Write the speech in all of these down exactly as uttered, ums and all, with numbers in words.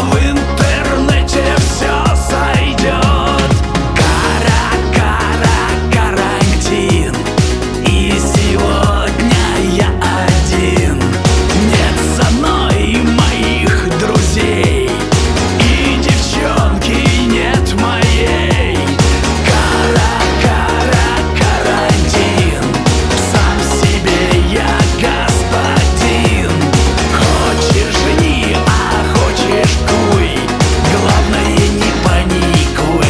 в интернете все сойдет. Кара, кара, карантин, и сегодня я один. Нет со мной моих друзей, и девчонки нет моей. Кара, кара, карантин, сам себе я господин. Хочешь жни, а хочешь куй, главное не паникуй.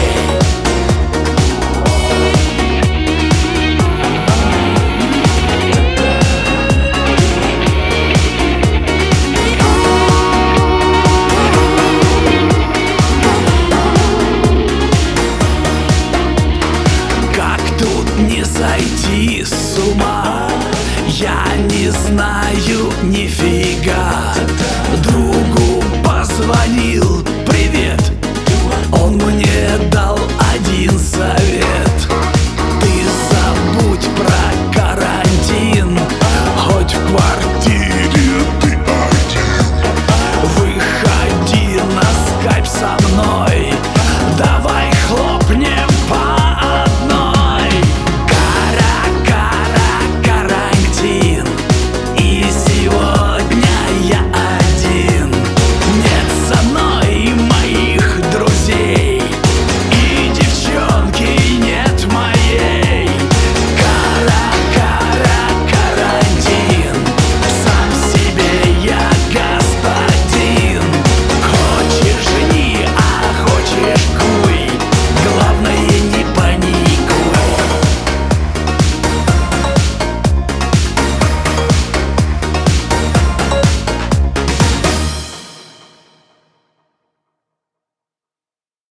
Как тут не сойти с ума, я не знаю нифига. Другу позвонил